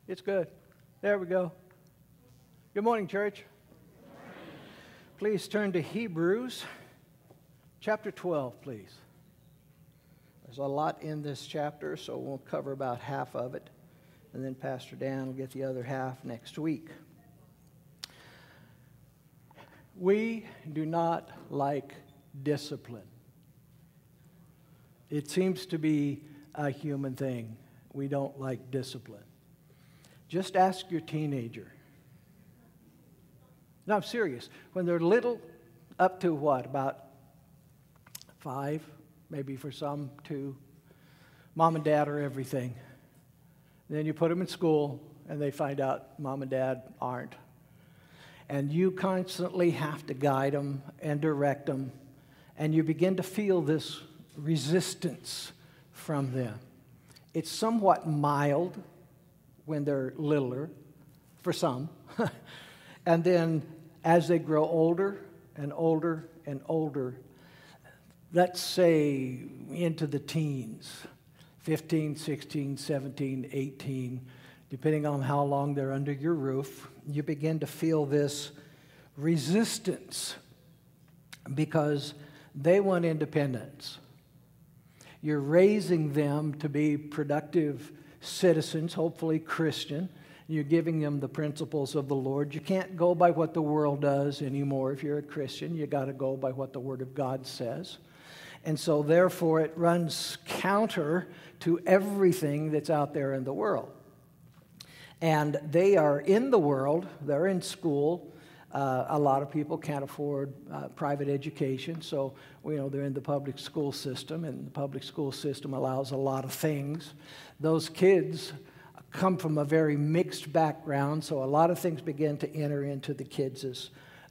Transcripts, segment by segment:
It's good. There we go. Good morning, church. Please turn to Hebrews chapter 12, please. There's a lot in this chapter, so we'll cover about half of it. And then Pastor Dan will get the other half next week. We do not like discipline. It seems to be a human thing. We don't like discipline. Just ask your teenager. No, I'm serious. When they're little, up to what, about 5, maybe for some 2, mom and dad are everything. Then you put them in school, and they find out mom and dad aren't. And you constantly have to guide them and direct them, and you begin to feel this resistance from them. It's somewhat mild when they're littler, for some. And then as they grow older and older and older, let's say into the teens, 15, 16, 17, 18, depending on how long they're under your roof, you begin to feel this resistance because they want independence. You're raising them to be productive citizens, hopefully Christian. You're giving them the principles of the Lord. You can't go by what the world does anymore. If you're a Christian, you got to go by what the Word of God says. And so therefore it runs counter to everything that's out there in the world. And they are in the world, they're in school. A lot of people can't afford private education, so they're in the public school system, and the public school system allows a lot of things. Those kids come from a very mixed background, so a lot of things begin to enter into the kids'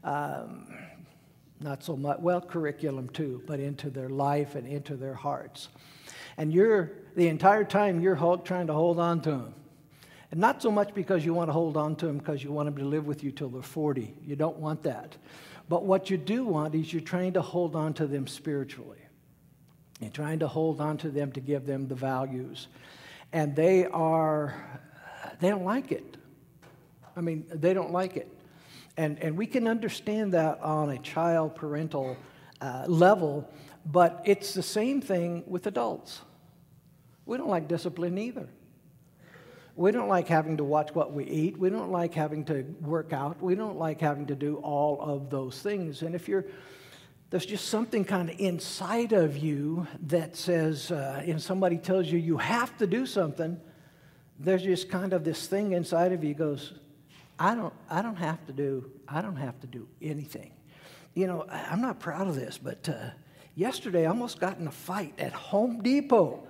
not so much, curriculum too, but into their life and into their hearts. And the entire time you're trying to hold on to them. And not so much because you want to hold on to them because you want them to live with you till they're 40. You don't want that. But what you do want is you're trying to hold on to them spiritually. You're trying to hold on to them to give them the values. And they don't like it. I mean, they don't like it. And we can understand that on a child parental level, but it's the same thing with adults. We don't like discipline either. We don't like having to watch what we eat. We don't like having to work out. We don't like having to do all of those things. And there's just something kind of inside of you that says, and somebody tells you you have to do something, there's just kind of this thing inside of you goes, I don't have to do anything. I'm not proud of this, but yesterday I almost got in a fight at Home Depot.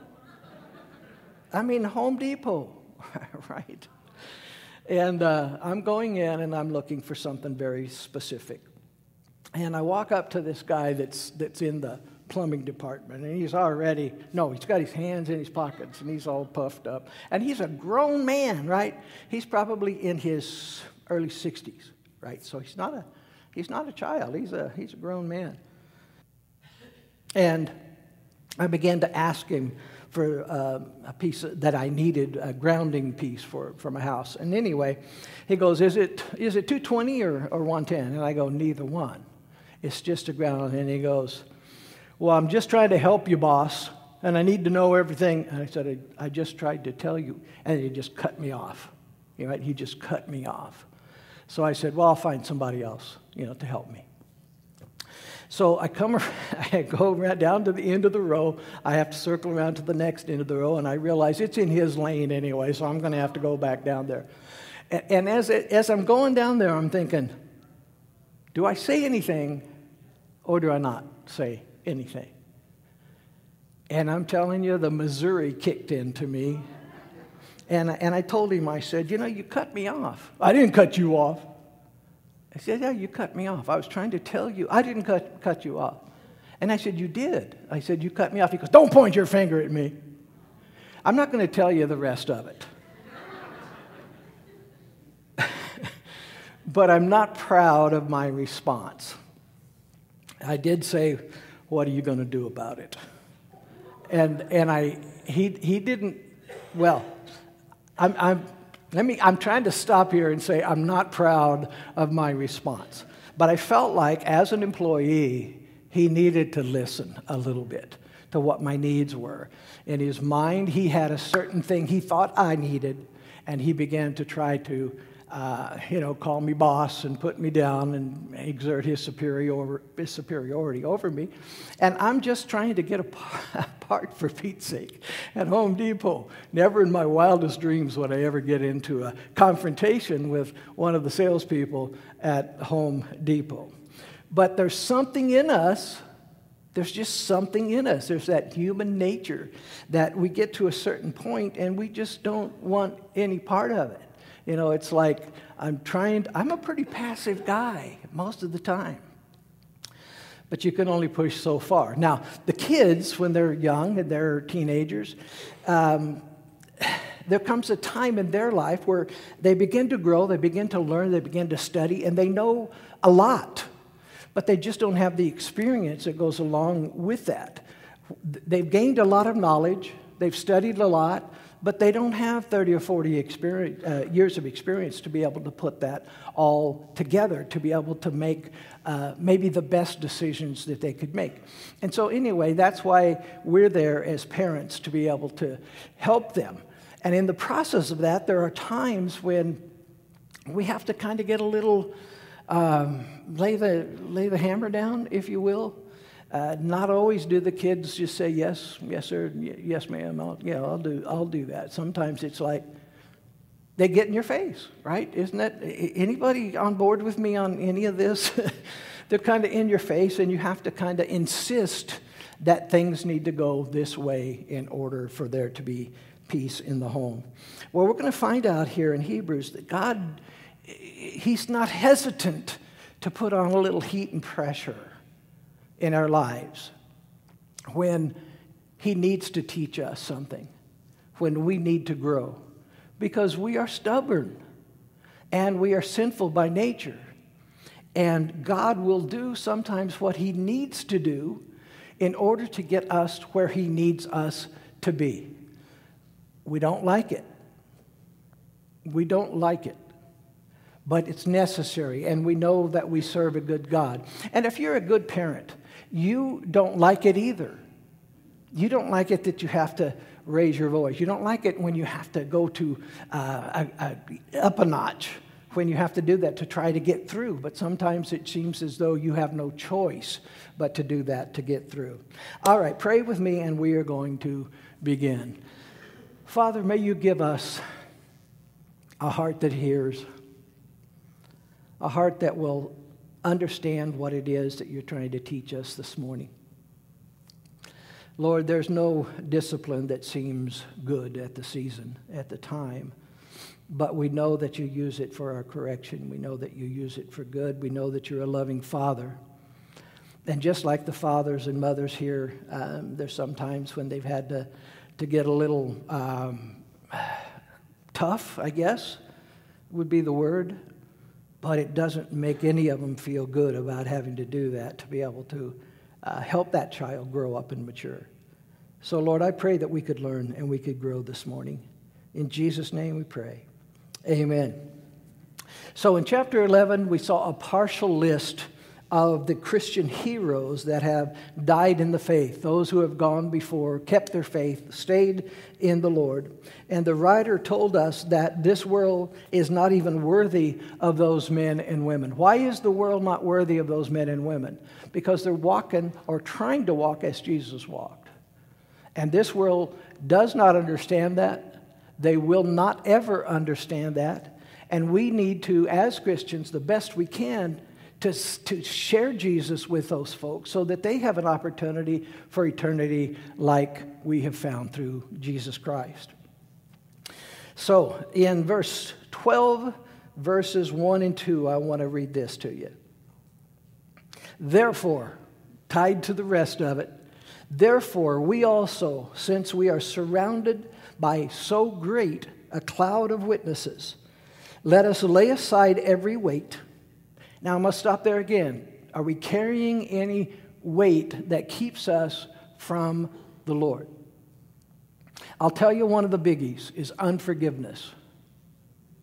Home Depot. Right? And I'm going in and I'm looking for something very specific. And I walk up to this guy that's in the plumbing department, and he's got his hands in his pockets and he's all puffed up. And he's a grown man, right? He's probably in his early 60s, right? So he's not a child. He's a grown man. And I began to ask him for a piece that I needed, a grounding piece for my house. And anyway, he goes, is it 220 or 110? And I go, neither one. It's just a ground. And he goes, well, I'm just trying to help you, boss, and I need to know everything. And I said, I just tried to tell you. And he just cut me off. He just cut me off. So I said, well, I'll find somebody else, to help me. So I go right down to the end of the row. I have to circle around to the next end of the row, and I realize it's in his lane anyway, so I'm going to have to go back down there. And as I'm going down there, I'm thinking, do I say anything or do I not say anything? And I'm telling you, the Missouri kicked into me. And I told him, I said, you cut me off. I didn't cut you off. I said, yeah, you cut me off. I was trying to tell you. I didn't cut you off. And I said, you did. I said, you cut me off. He goes, don't point your finger at me. I'm not going to tell you the rest of it. But I'm not proud of my response. I did say, what are you going to do about it? And he didn't, well, I'm trying to stop here and say I'm not proud of my response. But I felt like as an employee, he needed to listen a little bit to what my needs were. In his mind, he had a certain thing he thought I needed, and he began to try to call me boss and put me down and exert his superiority over me. And I'm just trying to get a part, for Pete's sake, at Home Depot. Never in my wildest dreams would I ever get into a confrontation with one of the salespeople at Home Depot. But there's something in us. There's just something in us. There's that human nature that we get to a certain point and we just don't want any part of it. You know, it's like I'm a pretty passive guy most of the time. But you can only push so far. Now, the kids, when they're young and they're teenagers, there comes a time in their life where they begin to grow, they begin to learn, they begin to study, and they know a lot. But they just don't have the experience that goes along with that. They've gained a lot of knowledge, they've studied a lot, but they don't have 30 or 40 years of experience to be able to put that all together, to be able to make maybe the best decisions that they could make. And so anyway, that's why we're there as parents, to be able to help them. And in the process of that, there are times when we have to kind of get a little, lay the hammer down, if you will. Not always do the kids just say, yes, sir, yes, ma'am, I'll do that. Sometimes it's like they get in your face, right? Isn't that, anybody on board with me on any of this? They're kind of in your face, and you have to kind of insist that things need to go this way in order for there to be peace in the home. Well, we're going to find out here in Hebrews that God, He's not hesitant to put on a little heat and pressure in our lives when He needs to teach us something, when we need to grow, because we are stubborn and we are sinful by nature, and God will do sometimes what He needs to do in order to get us where He needs us to be. We don't like it. We don't like it. But it's necessary, and we know that we serve a good God. And if you're a good parent, you don't like it either. You don't like it that you have to raise your voice. You don't like it when you have to go to up a notch, when you have to do that to try to get through. But sometimes it seems as though you have no choice but to do that to get through. All right, pray with me, and we are going to begin. Father, may you give us a heart that hears, a heart that will understand what it is that you're trying to teach us this morning. Lord, there's no discipline that seems good at the season, at the time, but we know that you use it for our correction. We know that you use it for good. We know that you're a loving Father. And just like the fathers and mothers here, there's sometimes when they've had to get a little tough, I guess, would be the word. But it doesn't make any of them feel good about having to do that, to be able to help that child grow up and mature. So, Lord, I pray that we could learn and we could grow this morning. In Jesus' name we pray. Amen. So in chapter 11, we saw a partial list of the Christian heroes that have died in the faith, those who have gone before, kept their faith, stayed in the Lord. And the writer told us that this world is not even worthy of those men and women. Why is the world not worthy of those men and women? Because they're walking or trying to walk as Jesus walked. And this world does not understand that. They will not ever understand that. And we need to, as Christians, the best we can, to share Jesus with those folks so that they have an opportunity for eternity like we have found through Jesus Christ. So in verse 12, verses 1 and 2, I want to read this to you. Therefore, tied to the rest of it, therefore we also, since we are surrounded by so great a cloud of witnesses, let us lay aside every weight. Now, I must stop there again. Are we carrying any weight that keeps us from the Lord? I'll tell you one of the biggies is unforgiveness.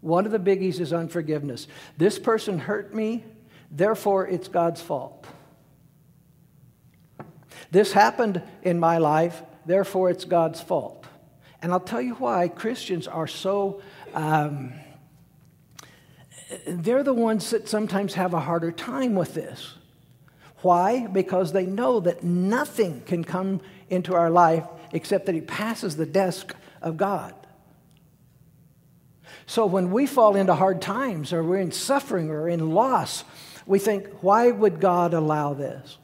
One of the biggies is unforgiveness. This person hurt me, therefore it's God's fault. This happened in my life, therefore it's God's fault. And I'll tell you why Christians are so, they're the ones that sometimes have a harder time with this. Why? Because they know that nothing can come into our life except that it passes the desk of God. So when we fall into hard times or we're in suffering or in loss, we think, why would God allow this?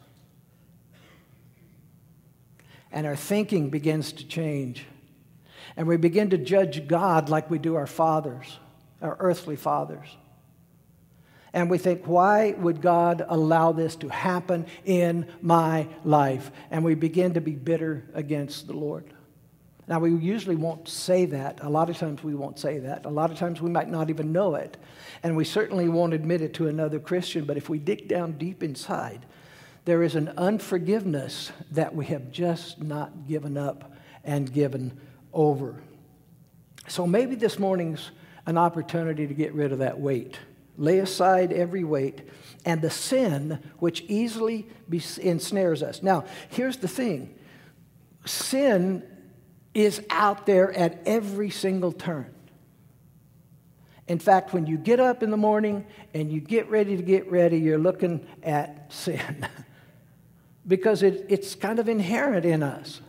And our thinking begins to change. And we begin to judge God like we do our fathers, our earthly fathers. And we think, why would God allow this to happen in my life? And we begin to be bitter against the Lord. Now, we usually won't say that. A lot of times we won't say that. A lot of times we might not even know it. And we certainly won't admit it to another Christian. But if we dig down deep inside, there is an unforgiveness that we have just not given up and given over. So maybe this morning's an opportunity to get rid of that weight. Lay aside every weight and the sin which easily ensnares us. Now, here's the thing. Sin is out there at every single turn. In fact, when you get up in the morning and you get ready, you're looking at sin. Because it's kind of inherent in us.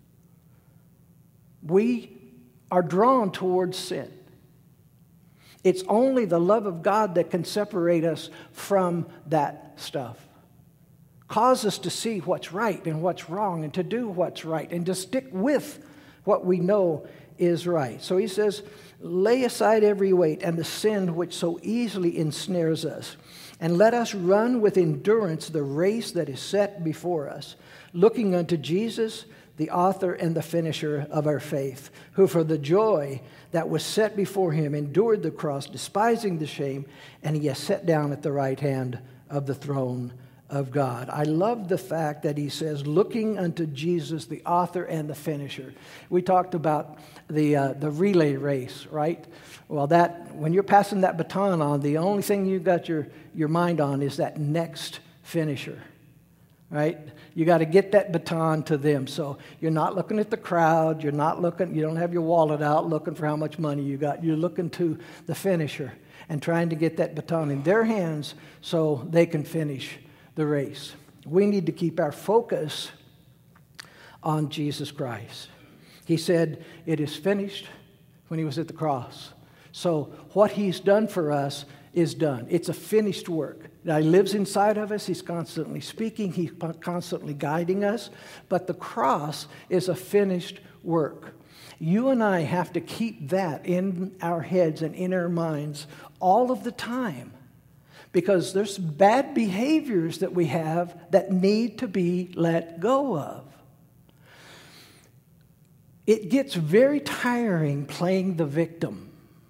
We are drawn towards sin. It's only the love of God that can separate us from that stuff. Cause us to see what's right and what's wrong and to do what's right and to stick with what we know is right. So he says, lay aside every weight and the sin which so easily ensnares us, and let us run with endurance the race that is set before us, looking unto Jesus, the author and the finisher of our faith, who for the joy that was set before him endured the cross, despising the shame, and he has sat down at the right hand of the throne of God. I love the fact that he says, looking unto Jesus, the author and the finisher. We talked about the relay race, right? Well, when you're passing that baton on, the only thing you got your mind on is that next finisher, right? You got to get that baton to them. So you're not looking at the crowd. You don't have your wallet out looking for how much money you got. You're looking to the finisher and trying to get that baton in their hands so they can finish the race. We need to keep our focus on Jesus Christ. He said, it is finished when he was at the cross. So what he's done for us is done. It's a finished work. Now, he lives inside of us. He's constantly speaking. He's constantly guiding us. But the cross is a finished work. You and I have to keep that in our heads and in our minds all of the time. Because there's bad behaviors that we have that need to be let go of. It gets very tiring playing the victim.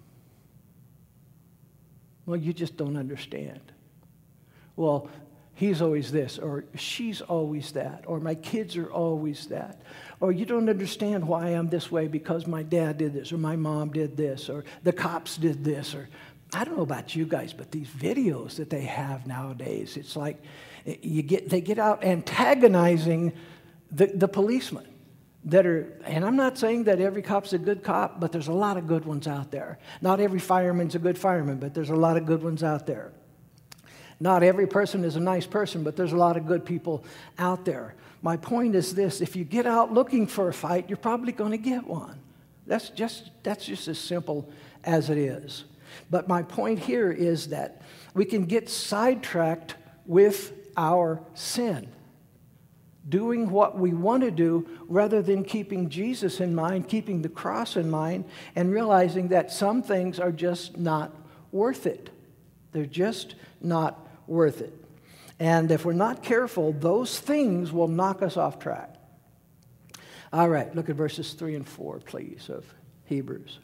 Well, you just don't understand. Well, he's always this, or she's always that, or my kids are always that. Or you don't understand why I'm this way because my dad did this, or my mom did this, or the cops did this, or I don't know about you guys, but these videos that they have nowadays, it's like they get out antagonizing the policemen that are, and I'm not saying that every cop's a good cop, but there's a lot of good ones out there. Not every fireman's a good fireman, but there's a lot of good ones out there. Not every person is a nice person, but there's a lot of good people out there. My point is this: if you get out looking for a fight, you're probably going to get one. That's just as simple as it is. But my point here is that we can get sidetracked with our sin, doing what we want to do rather than keeping Jesus in mind, keeping the cross in mind, and realizing that some things are just not worth it. They're just not worth it. And if we're not careful, those things will knock us off track. All right, look at verses 3 and 4, please, of Hebrews.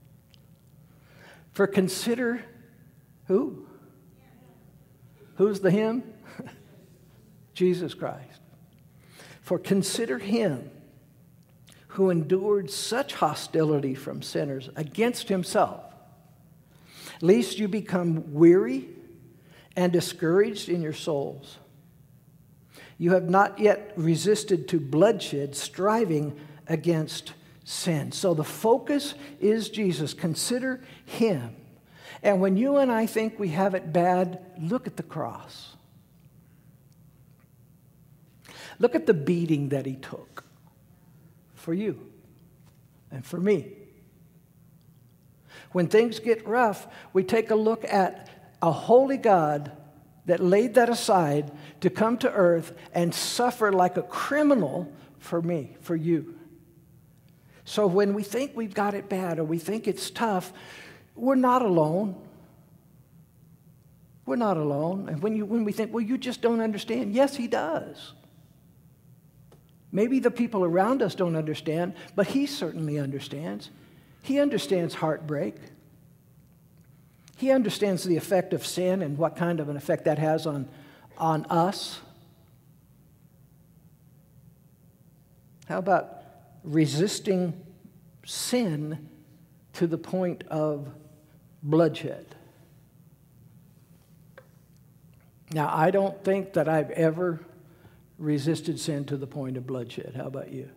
For consider who? Who's the him? Jesus Christ. For consider him who endured such hostility from sinners against himself, lest you become weary and discouraged in your souls. You have not yet resisted to bloodshed, striving against sin. So the focus is Jesus. Consider him. And when you and I think we have it bad, look at the cross. Look at the beating that he took for you and for me. When things get rough, we take a look at a holy God that laid that aside to come to earth and suffer like a criminal for me, for you. So when we think we've got it bad or we think it's tough, we're not alone. We're not alone. And when we think, well, you just don't understand. Yes, he does. Maybe the people around us don't understand, but he certainly understands. He understands heartbreak. He understands the effect of sin and what kind of an effect that has on us. How about resisting sin to the point of bloodshed? Now, I don't think that I've ever resisted sin to the point of bloodshed. How about you?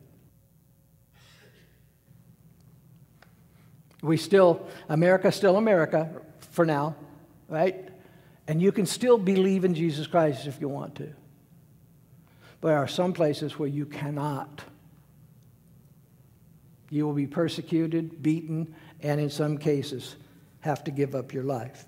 America's still America for now, right? And you can still believe in Jesus Christ if you want to. But there are some places where you cannot. You will be persecuted, beaten, and in some cases have to give up your life.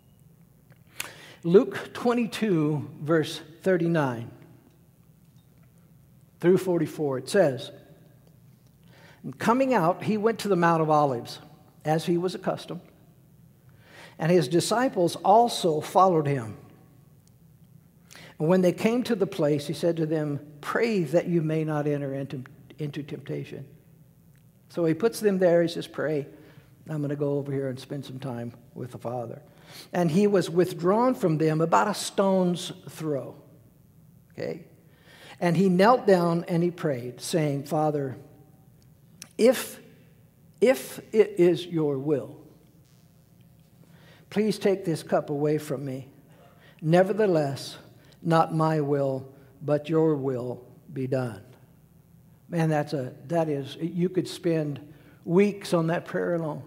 Luke 22, verse 39 through 44, it says, "And coming out, he went to the Mount of Olives, as he was accustomed, and his disciples also followed him. And when they came to the place, he said to them, 'Pray that you may not enter into temptation.'" So he puts them there. He says, "Pray. I'm going to go over here and spend some time with the Father." And he was withdrawn from them about a stone's throw. Okay? And he knelt down and he prayed, saying, "Father, if it is your will, please take this cup away from me. Nevertheless, not my will, but your will be done." Man, you could spend weeks on that prayer alone.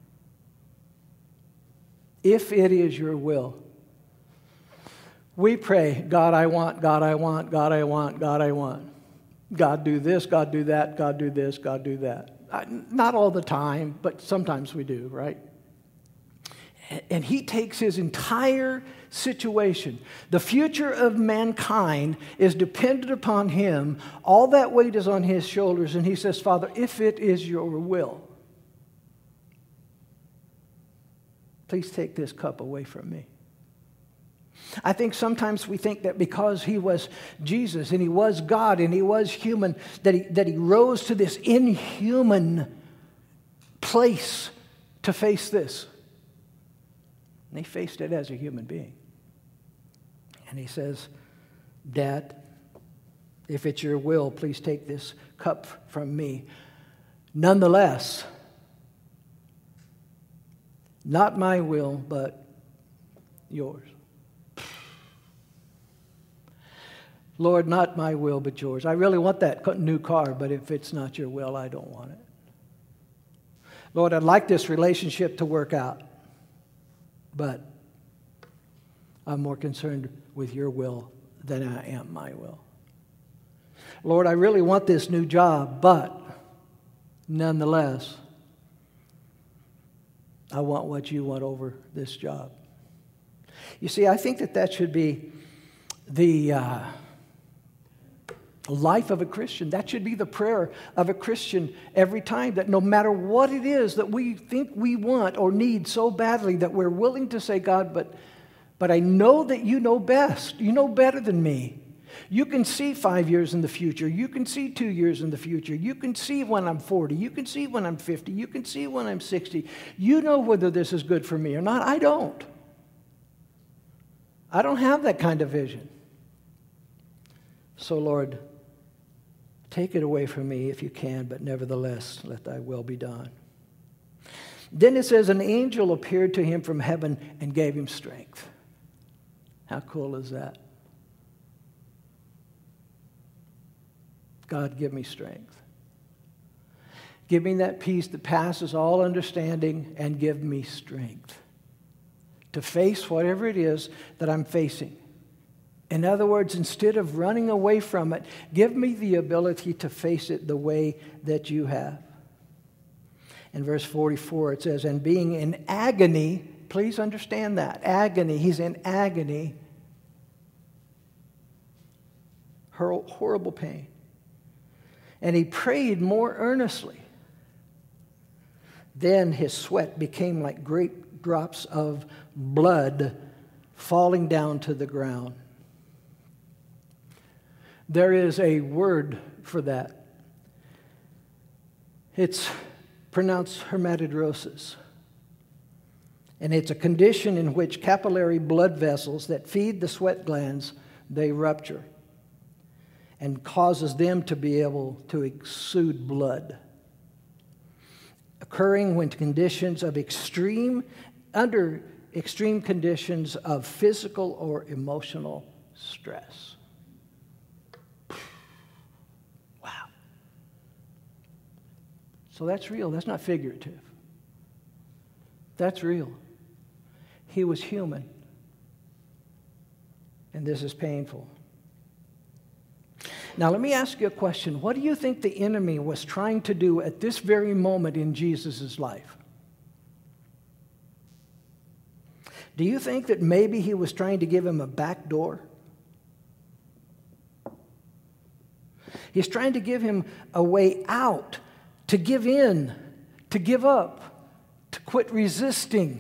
If it is your will. We pray, God, I want, God, I want, God, I want, God, I want. God, do this, God, do that, God, do this, God, do that. Not all the time, but sometimes we do, right? And he takes his entire situation. The future of mankind is dependent upon him. All that weight is on his shoulders. And he says, "Father, if it is your will, please take this cup away from me." I think sometimes we think that because he was Jesus and he was God and he was human, that he rose to this inhuman place to face this. And he faced it as a human being. And he says, "Dad, if it's your will, please take this cup from me. Nonetheless, not my will, but yours." Lord, not my will, but yours. I really want that new car, but if it's not your will, I don't want it. Lord, I'd like this relationship to work out, but I'm more concerned with your will than I am my will. Lord, I really want this new job, but nonetheless, I want what you want over this job. You see, I think that should be the life of a Christian. That should be the prayer of a Christian every time, that no matter what it is that we think we want or need so badly, that we're willing to say, "God, but I know that you know best. You know better than me. You can see 5 years in the future. You can see 2 years in the future. You can see when I'm 40. You can see when I'm 50. You can see when I'm 60. You know whether this is good for me or not. I don't. I don't have that kind of vision. So, Lord, take it away from me if you can, but nevertheless, let thy will be done." Then it says, an angel appeared to him from heaven and gave him strength. How cool is that? God, give me strength. Give me that peace that passes all understanding, and give me strength to face whatever it is that I'm facing. In other words, instead of running away from it, give me the ability to face it the way that you have. In verse 44, it says, and being in agony, please understand that, agony, he's in agony, horrible pain. And he prayed more earnestly. Then his sweat became like great drops of blood falling down to the ground. There is a word for that. It's pronounced hematidrosis. And it's a condition in which capillary blood vessels that feed the sweat glands, they rupture and causes them to be able to exude blood. Occurring when conditions of under extreme conditions of physical or emotional stress. Wow. So that's real. That's not figurative. That's real. He was human. And this is painful. Now, let me ask you a question. What do you think the enemy was trying to do at this very moment in Jesus' life? Do you think that maybe he was trying to give him a back door? He's trying to give him a way out, to give in, to give up, to quit resisting.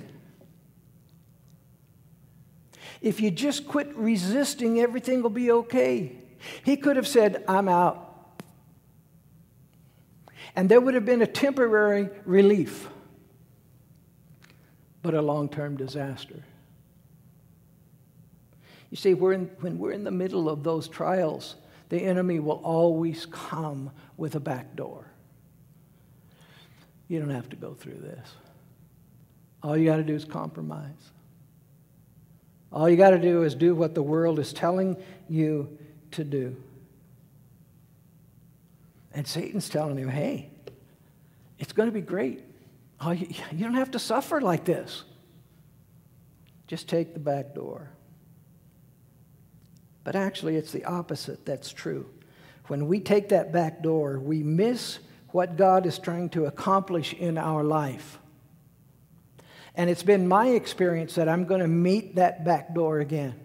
If you just quit resisting, everything will be okay. He could have said, I'm out. And there would have been a temporary relief, but a long-term disaster. You see, when we're in the middle of those trials, the enemy will always come with a back door. You don't have to go through this. All you got to do is compromise. All you got to do is do what the world is telling you to do. And Satan's telling him, hey, it's going to be great. Oh, you don't have to suffer like this. Just take the back door. But actually, it's the opposite that's true. When we take that back door, we miss what God is trying to accomplish in our life. And it's been my experience that I'm going to meet that back door again.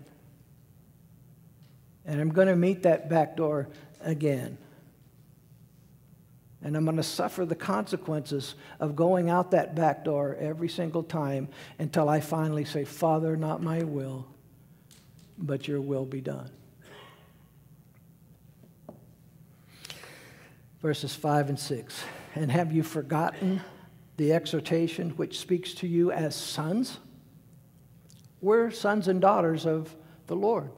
And I'm going to meet that back door again. And I'm going to suffer the consequences of going out that back door every single time until I finally say, Father, not my will, but your will be done. Verses 5 and 6. And have you forgotten the exhortation which speaks to you as sons? We're sons and daughters of the Lord.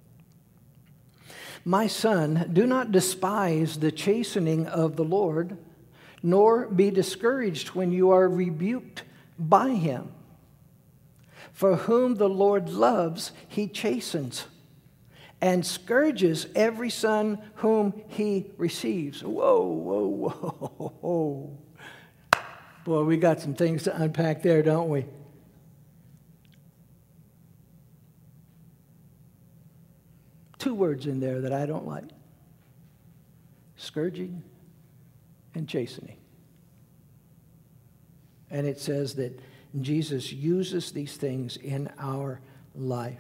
My son, do not despise the chastening of the Lord, nor be discouraged when you are rebuked by him. For whom the Lord loves, he chastens, and scourges every son whom he receives. Whoa, whoa, whoa, whoa. Boy, we got some things to unpack there, don't we? Two words in there that I don't like. Scourging and chastening. And it says that Jesus uses these things in our life.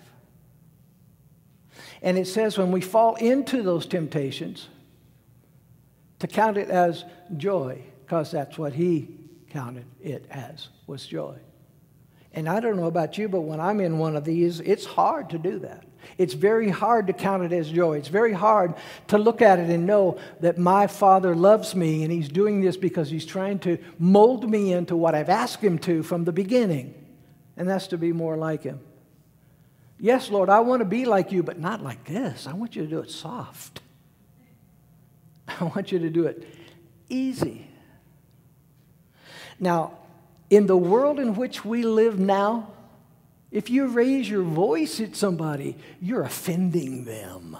And it says when we fall into those temptations, to count it as joy, because that's what he counted it as, was joy. And I don't know about you, but when I'm in one of these, it's hard to do that. It's very hard to count it as joy. It's very hard to look at it and know that my Father loves me and he's doing this because he's trying to mold me into what I've asked him to from the beginning. And that's to be more like him. Yes, Lord, I want to be like you, but not like this. I want you to do it soft. I want you to do it easy. Now, in the world in which we live now, if you raise your voice at somebody, you're offending them.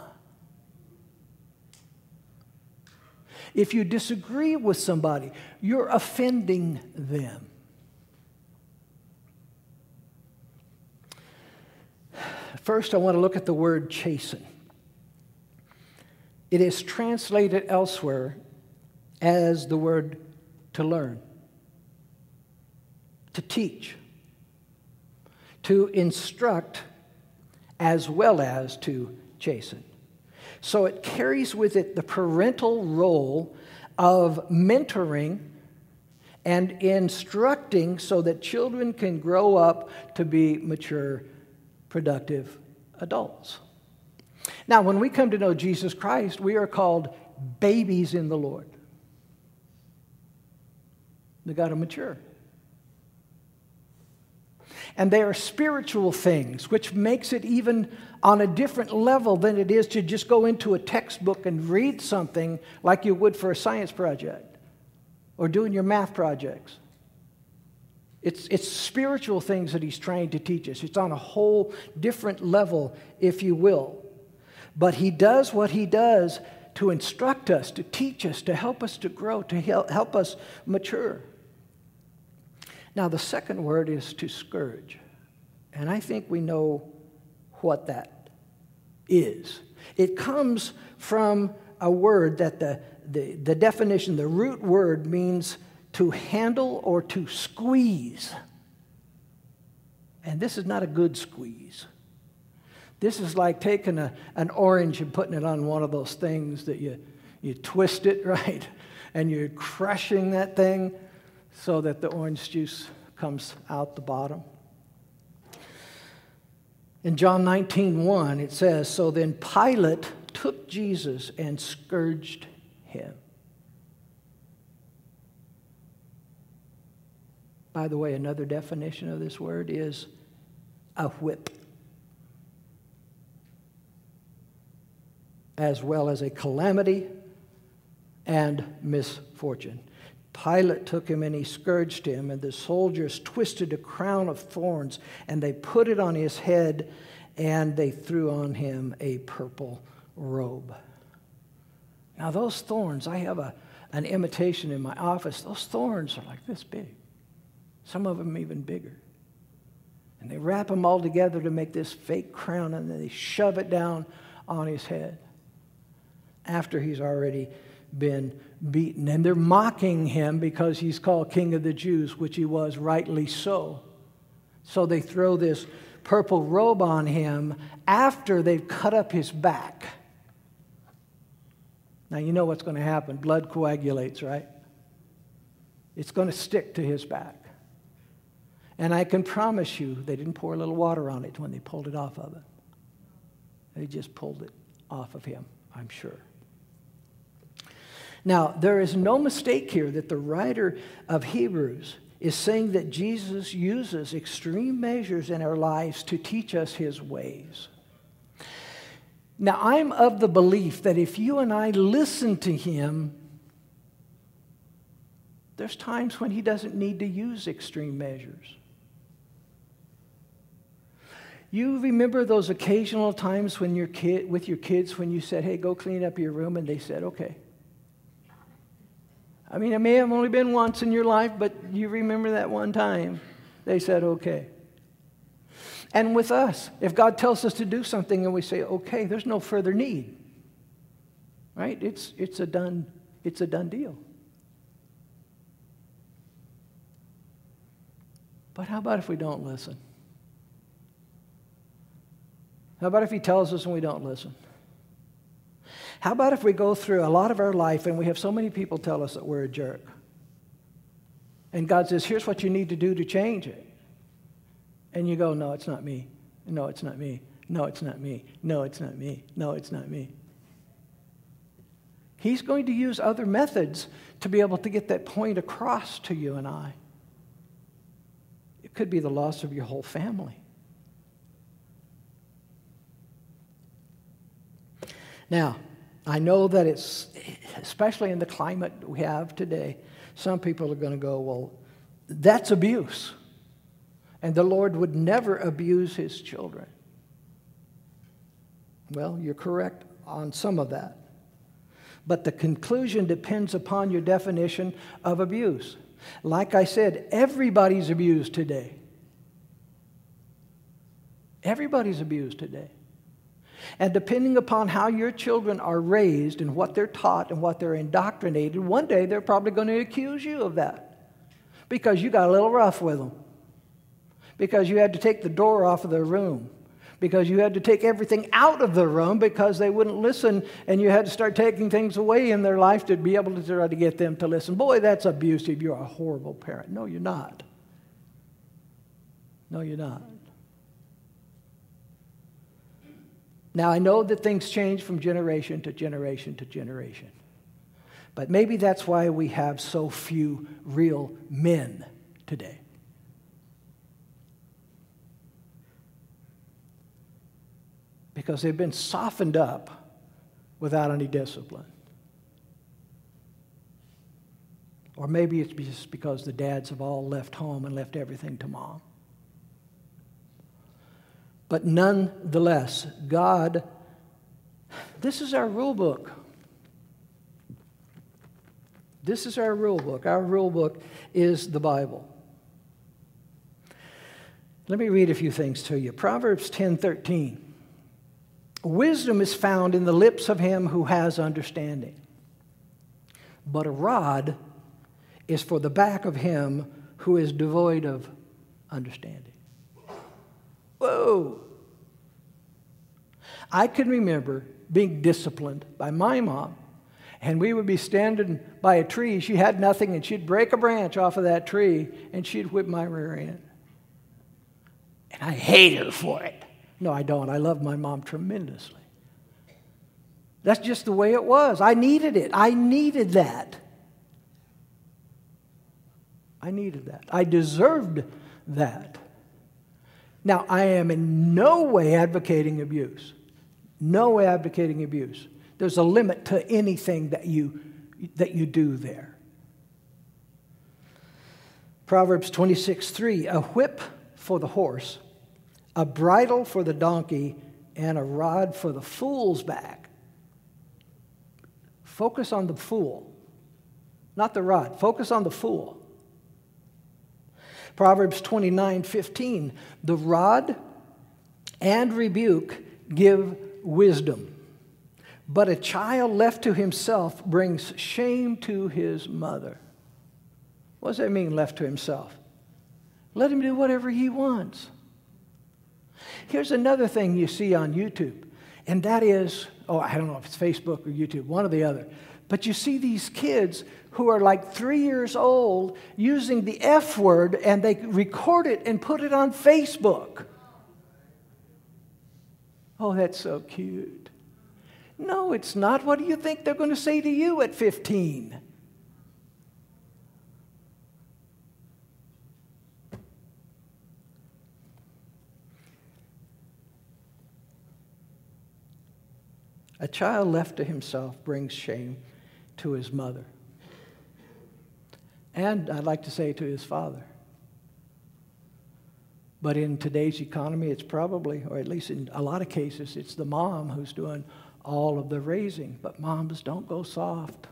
If you disagree with somebody, you're offending them. First, I want to look at the word chasten. It is translated elsewhere as the word to learn, to teach, to instruct, as well as to chasten. So it carries with it the parental role of mentoring and instructing so that children can grow up to be mature, productive adults. Now, when we come to know Jesus Christ, we are called babies in the Lord. They've got to mature. And they are spiritual things, which makes it even on a different level than it is to just go into a textbook and read something like you would for a science project or doing your math projects. It's spiritual things that he's trying to teach us. It's on a whole different level, if you will. But he does what he does to instruct us, to teach us, to help us to grow, to help us mature. Now, the second word is to scourge. And I think we know what that is. It comes from a word that the definition, the root word, means to handle or to squeeze. And this is not a good squeeze. This is like taking an orange and putting it on one of those things that you twist it, right? And you're crushing that thing so that the orange juice comes out the bottom. In John 19:1, it says, "So then Pilate took Jesus and scourged him." By the way, another definition of this word is a whip, as well as a calamity and misfortune. Pilate took him and he scourged him, and the soldiers twisted a crown of thorns, and they put it on his head, and they threw on him a purple robe. Now those thorns, I have an imitation in my office. Those thorns are like this big. Some of them even bigger. And they wrap them all together to make this fake crown, and then they shove it down on his head after he's already been beaten. And they're mocking him because he's called King of the Jews, which he was, rightly so. So they throw this purple robe on him after they've cut up his back. Now you know what's going to happen. Blood coagulates, right? It's going to stick to his back. And I can promise you they didn't pour a little water on it when they pulled it off of it. They just pulled it off of him, I'm sure. Now, there is no mistake here that the writer of Hebrews is saying that Jesus uses extreme measures in our lives to teach us his ways. Now, I'm of the belief that if you and I listen to him, there's times when he doesn't need to use extreme measures. You remember those occasional times when with your kids when you said, "Hey, go clean up your room," and they said, "Okay." I mean, it may have only been once in your life, but you remember that one time. They said, "Okay." And with us, if God tells us to do something and we say, "Okay," there's no further need. Right? It's a done deal. But how about if we don't listen? How about if he tells us and we don't listen? How about if we go through a lot of our life and we have so many people tell us that we're a jerk? And God says, "Here's what you need to do to change it." And you go, "No, it's not me. No, it's not me. No, it's not me. No, it's not me. No, it's not me." He's going to use other methods to be able to get that point across to you and I. It could be the loss of your whole family. Now, I know that it's, especially in the climate we have today, some people are going to go, "Well, That's abuse. And the Lord would never abuse his children. Well, you're correct on some of that. But the conclusion depends upon your definition of abuse. Like I said, everybody's abused today. Everybody's abused today. And depending upon how your children are raised and what they're taught and what they're indoctrinated, one day they're probably going to accuse you of that because you got a little rough with them, because you had to take the door off of their room, because you had to take everything out of the room because they wouldn't listen, and you had to start taking things away in their life to be able to try to get them to listen. Boy, that's abusive. You're a horrible parent. No, you're not. No, you're not. Now, I know that things change from generation to generation to generation. But maybe that's why we have so few real men today. Because they've been softened up without any discipline. Or maybe it's just because the dads have all left home and left everything to mom. But nonetheless, God, this is our rule book. This is our rule book. Our rule book is the Bible. Let me read a few things to you. Proverbs 10:13. Wisdom is found in the lips of him who has understanding, but a rod is for the back of him who is devoid of understanding. Whoa! I can remember being disciplined by my mom, and we would be standing by a tree. She had nothing, and she'd break a branch off of that tree, and she'd whip my rear end. And I hate her for it. No, I don't. I love my mom tremendously. That's just the way it was. I needed it. I needed that. I needed that. I deserved that. Now, I am in no way advocating abuse. No way advocating abuse. There's a limit to anything that you do there. Proverbs 26:3, a whip for the horse, a bridle for the donkey, and a rod for the fool's back. Focus on the fool, not the rod. Focus on the fool. Proverbs 29:15, the rod and rebuke give wisdom, but a child left to himself brings shame to his mother. What does that mean, left to himself? Let him do whatever he wants. Here's another thing you see on YouTube, and that is, I don't know if it's Facebook or YouTube, one or the other, but you see these kids who are like 3 years old using the F word, and they record it and put it on Facebook. Oh, that's so cute. No, it's not. What do you think they're going to say to you at 15? A child left to himself brings shame to his mother. And I'd like to say to his father. But in today's economy, it's probably, or at least in a lot of cases, it's the mom who's doing all of the raising. But moms, don't go soft.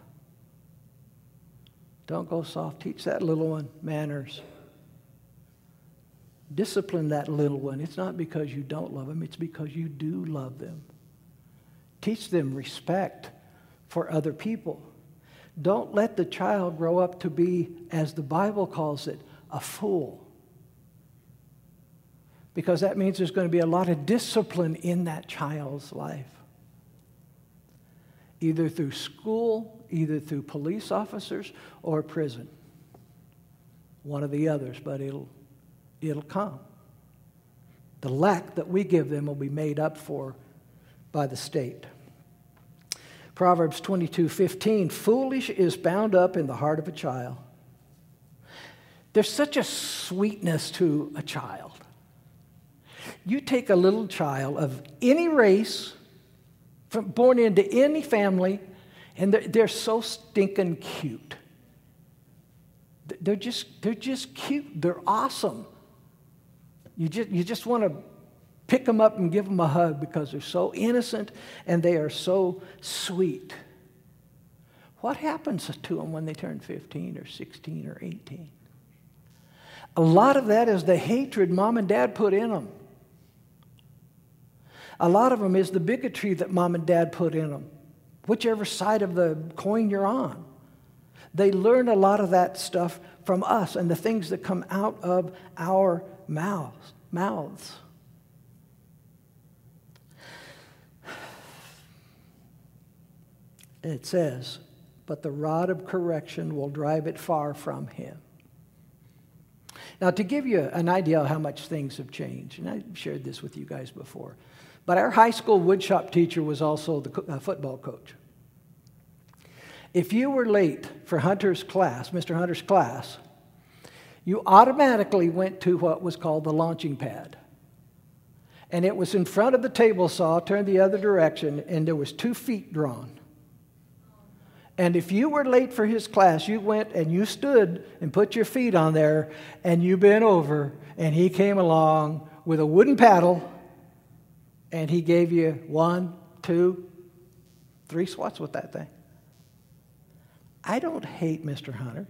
Don't go soft. Teach that little one manners. Discipline that little one. It's not because you don't love them, it's because you do love them. Teach them respect for other people. Don't let the child grow up to be, as the Bible calls it, a fool. Because that means there's going to be a lot of discipline in that child's life. Either through school, either through police officers, or prison. One of the others, but it'll come. The lack that we give them will be made up for by the state. Proverbs 22:15, foolish is bound up in the heart of a child. There's such a sweetness to a child. You take a little child of any race, born into any family, and they're so stinking cute. They're just cute. They're awesome. You just want to pick them up and give them a hug because they're so innocent and they are so sweet. What happens to them when they turn 15 or 16 or 18? A lot of that is the hatred mom and dad put in them. A lot of them is the bigotry that mom and dad put in them, whichever side of the coin you're on. They learn a lot of that stuff from us and the things that come out of our mouths. It says, but the rod of correction will drive it far from him. Now, to give you an idea of how much things have changed, and I've shared this with you guys before, but our high school woodshop teacher was also the football coach. If you were late for Hunter's class, Mr. Hunter's class, you automatically went to what was called the launching pad. And it was in front of the table saw, turned the other direction, and there was 2 feet drawn. And if you were late for his class, you went and you stood and put your feet on there, and you bent over, and he came along with a wooden paddle, and he gave you 1, 2, 3 swats with that thing. I don't hate Mr. Hunter.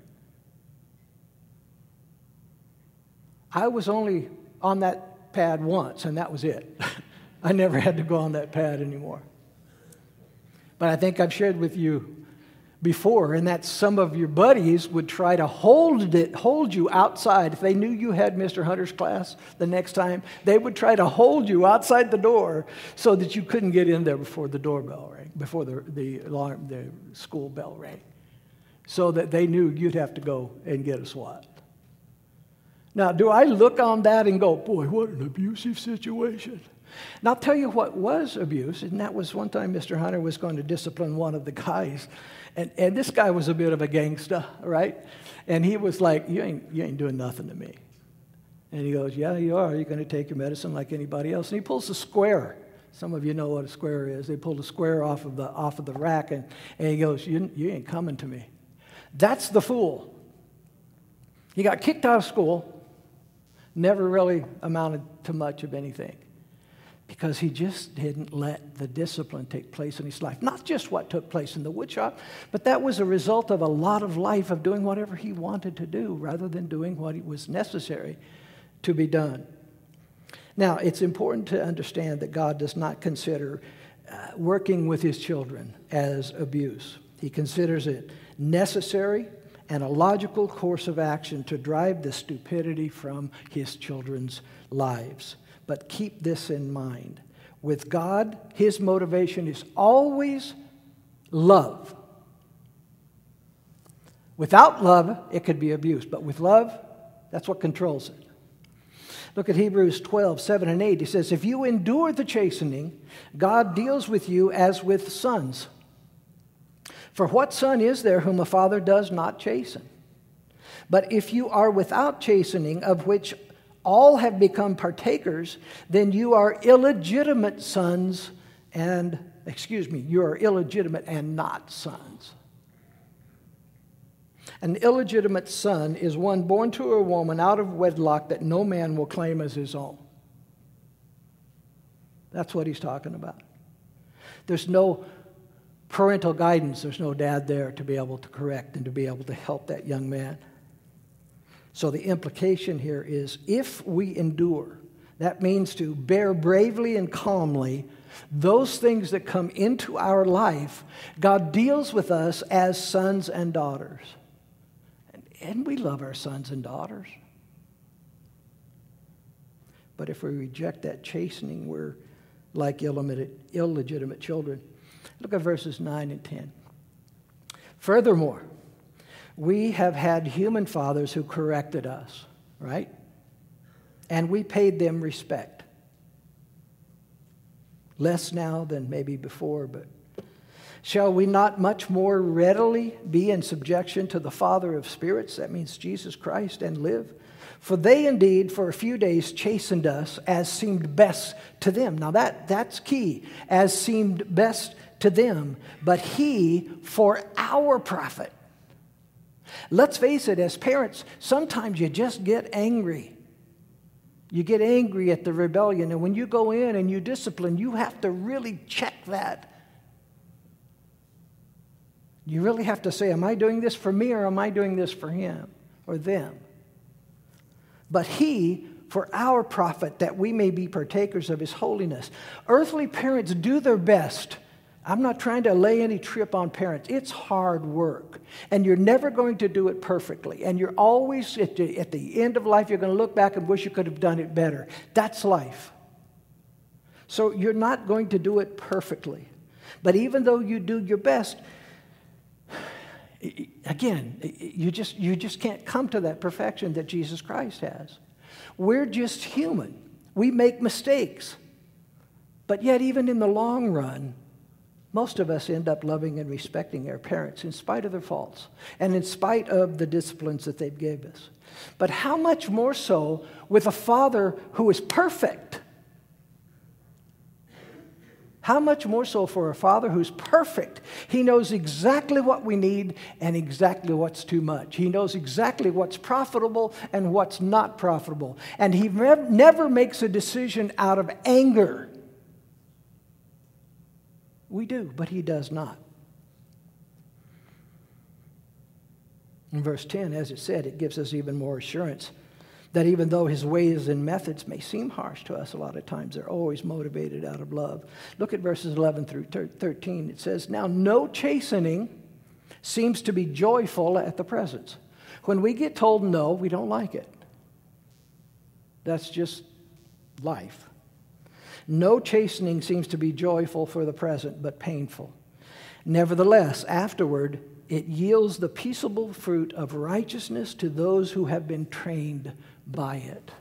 I was only on that pad once, and that was it. I never had to go on that pad anymore. But I think I've shared with you before, and that some of your buddies would try to hold you outside. If they knew you had Mr. Hunter's class the next time, they would try to hold you outside the door so that you couldn't get in there before the doorbell rang, before the school bell rang, so that they knew you'd have to go and get a SWAT. Now, do I look on that and go, boy, what an abusive situation? And I'll tell you what was abuse, and that was one time Mr. Hunter was going to discipline one of the guys, and this guy was a bit of a gangster, right? And he was like, you ain't doing nothing to me. And he goes, yeah, you are. You're going to take your medicine like anybody else. And he pulls a square. Some of you know what a square is. They pulled a square off of the rack, and he goes, you ain't coming to me. That's the fool. He got kicked out of school, never really amounted to much of anything, because he just didn't let the discipline take place in his life. Not just what took place in the woodshop, but that was a result of a lot of life of doing whatever he wanted to do rather than doing what was necessary to be done. Now, it's important to understand that God does not consider working with his children as abuse. He considers it necessary and a logical course of action to drive the stupidity from his children's lives. But keep this in mind. With God, his motivation is always love. Without love, it could be abuse. But with love, that's what controls it. Look at Hebrews 12, 7 and 8. He says, if you endure the chastening, God deals with you as with sons. For what son is there whom a father does not chasten? But if you are without chastening, of which all have become partakers, then you are illegitimate sons and, you are illegitimate and not sons. An illegitimate son is one born to a woman out of wedlock that no man will claim as his own. That's what he's talking about. There's no parental guidance. There's no dad there to be able to correct and to be able to help that young man. So the implication here is if we endure, that means to bear bravely and calmly those things that come into our life, God deals with us as sons and daughters. And we love our sons and daughters. But if we reject that chastening, we're like illegitimate children. Look at verses 9 and 10. Furthermore, we have had human fathers who corrected us, right? And we paid them respect. Less now than maybe before, but shall we not much more readily be in subjection to the Father of spirits, that means Jesus Christ, and live? For they indeed for a few days chastened us as seemed best to them. Now that's key, as seemed best to them, but he for our profit. Let's face it, as parents, sometimes you just get angry. You get angry at the rebellion, and when you go in and you discipline, you have to really check that. You really have to say, am I doing this for me or am I doing this for him or them? But he, for our profit, that we may be partakers of his holiness. Earthly parents do their best. I'm not trying to lay any trip on parents. It's hard work, and you're never going to do it perfectly. And you're always, at the end of life, you're going to look back and wish you could have done it better. That's life. So you're not going to do it perfectly. But even though you do your best, again, you just can't come to that perfection that Jesus Christ has. We're just human. We make mistakes. But yet, even in the long run, most of us end up loving and respecting our parents in spite of their faults and in spite of the disciplines that they've gave us. But how much more so with a father who is perfect? How much more so for a father who's perfect? He knows exactly what we need and exactly what's too much. He knows exactly what's profitable and what's not profitable. And he never makes a decision out of anger. We do, but he does not. In verse 10, as it said, it gives us even more assurance that even though his ways and methods may seem harsh to us a lot of times, they're always motivated out of love. Look at verses 11 through 13. It says, now no chastening seems to be joyful at the present. When we get told no, we don't like it. That's just life. No chastening seems to be joyful for the present, but painful. Nevertheless, afterward, it yields the peaceable fruit of righteousness to those who have been trained by it.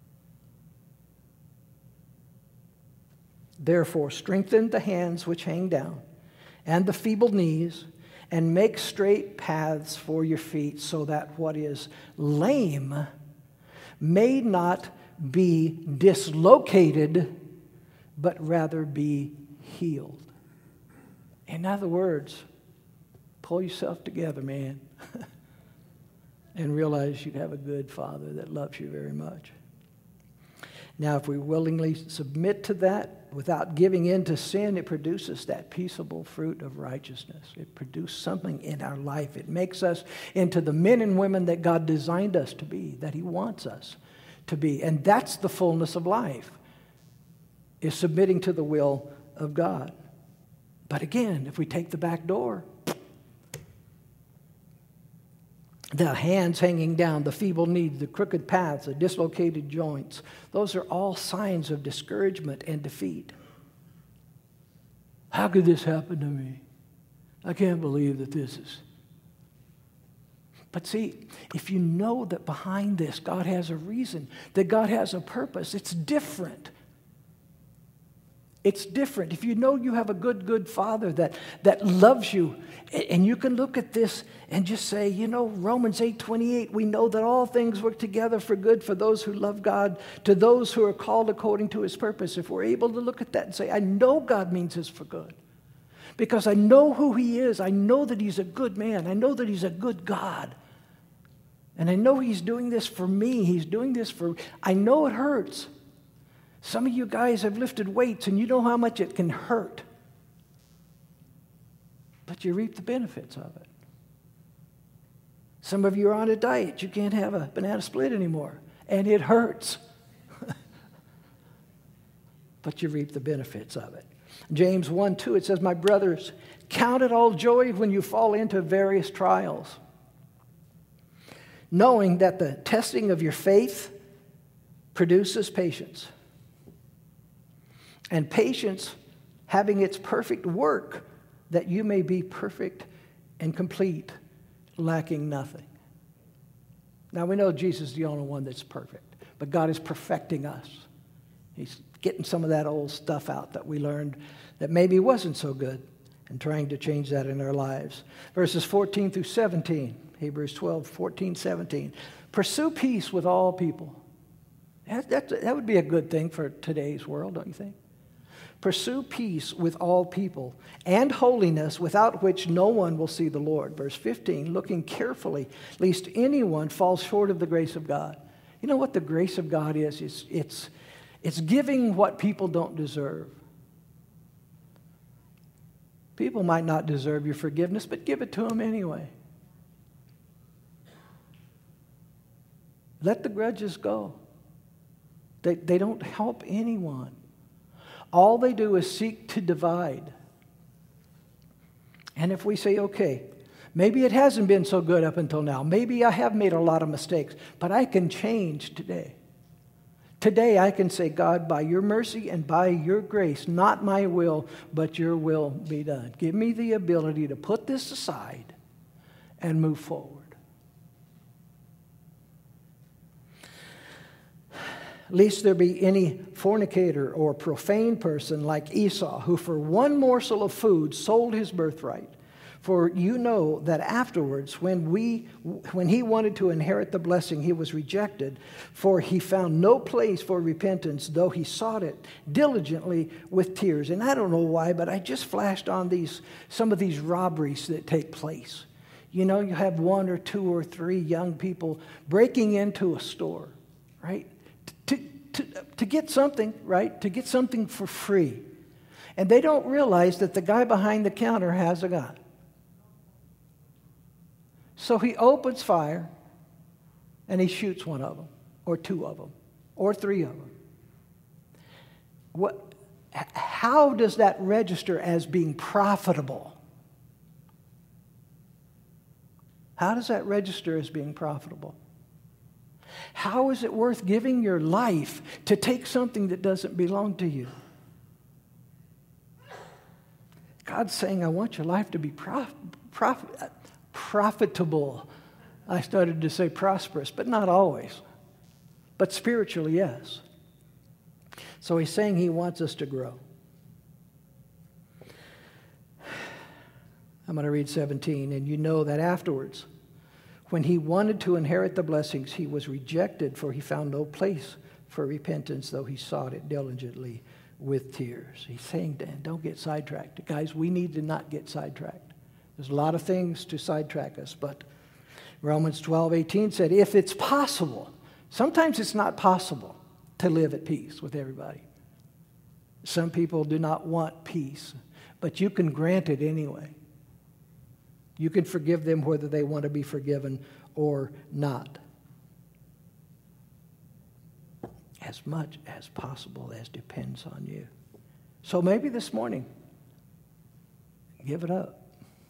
Therefore, strengthen the hands which hang down, and the feeble knees, and make straight paths for your feet, so that what is lame may not be dislocated, but rather be healed. In other words, pull yourself together, man, and realize you have a good Father that loves you very much. Now, if we willingly submit to that without giving in to sin, it produces that peaceable fruit of righteousness. It produces something in our life. It makes us into the men and women that God designed us to be, that he wants us to be. And that's the fullness of life, is submitting to the will of God. But again, if we take the back door, the hands hanging down, the feeble knees, the crooked paths, the dislocated joints, those are all signs of discouragement and defeat. How could this happen to me? I can't believe that this is. But see, if you know that behind this God has a reason, that God has a purpose, it's different. It's different. If you know you have a good Father that loves you, and you can look at this and just say, you know, Romans 8:28, we know that all things work together for good for those who love God, to those who are called according to his purpose. If we're able to look at that and say, I know God means this for good, because I know who he is. I know that he's a good man. I know that he's a good God. And I know he's doing this for me. He's doing this for, I know it hurts. Some of you guys have lifted weights and you know how much it can hurt. But you reap the benefits of it. Some of you are on a diet. You can't have a banana split anymore. And it hurts. But you reap the benefits of it. James 1:2, it says, my brothers, count it all joy when you fall into various trials, knowing that the testing of your faith produces patience. And patience having its perfect work, that you may be perfect and complete, lacking nothing. Now we know Jesus is the only one that's perfect, but God is perfecting us. He's getting some of that old stuff out that we learned that maybe wasn't so good and trying to change that in our lives. Verses 14 through 17, Hebrews 12, 14, 17. Pursue peace with all people. That would be a good thing for today's world, don't you think? Pursue peace with all people and holiness, without which no one will see the Lord. Verse 15, looking carefully, lest anyone falls short of the grace of God. You know what the grace of God is? It's giving what people don't deserve. People might not deserve your forgiveness, but give it to them anyway. Let the grudges go. They don't help anyone. All they do is seek to divide. And if we say, okay, maybe it hasn't been so good up until now. Maybe I have made a lot of mistakes, but I can change today. Today I can say, God, by your mercy and by your grace, not my will, but your will be done. Give me the ability to put this aside and move forward. Lest there be any fornicator or profane person like Esau, who for one morsel of food sold his birthright. For you know that afterwards, when he wanted to inherit the blessing, he was rejected, for he found no place for repentance, though he sought it diligently with tears. And I don't know why, but I just flashed on some of these robberies that take place. You know, you have 1 or 2 or 3 young people breaking into a store, right? To get something, right? To get something for free. And they don't realize that the guy behind the counter has a gun. So he opens fire and he shoots one of them, or 2 of them, or 3 of them. How does that register as being profitable? How does that register as being profitable? How is it worth giving your life to take something that doesn't belong to you? God's saying, I want your life to be profitable. I started to say prosperous, but not always. But spiritually, yes. So he's saying he wants us to grow. I'm going to read 17. And you know that afterwards, when he wanted to inherit the blessings, he was rejected, for he found no place for repentance, though he sought it diligently with tears. He's saying, don't get sidetracked. Guys, we need to not get sidetracked. There's a lot of things to sidetrack us, but Romans 12:18 said, if it's possible, sometimes it's not possible to live at peace with everybody. Some people do not want peace, but you can grant it anyway. You can forgive them whether they want to be forgiven or not. As much as possible as depends on you. So maybe this morning, give it up.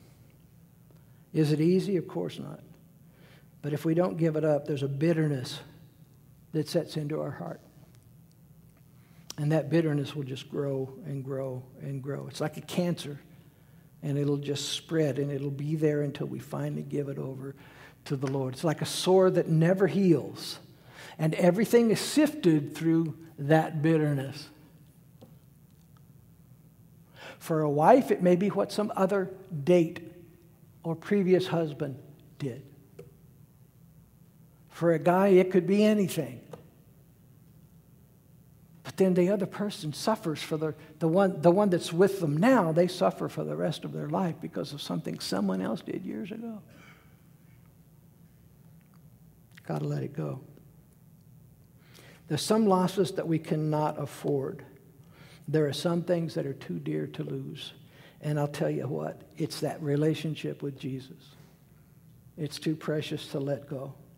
Is it easy? Of course not. But if we don't give it up, there's a bitterness that sets into our heart. And that bitterness will just grow and grow and grow. It's like a cancer. And it'll just spread, and it'll be there until we finally give it over to the Lord. It's like a sore that never heals. And everything is sifted through that bitterness. For a wife, it may be what some other date or previous husband did. For a guy, it could be anything. But then the other person suffers for the one that's with them now, they suffer for the rest of their life because of something someone else did years ago. Got to let it go. There's some losses that we cannot afford. There are some things that are too dear to lose. And I'll tell you what, it's that relationship with Jesus. It's too precious to let go.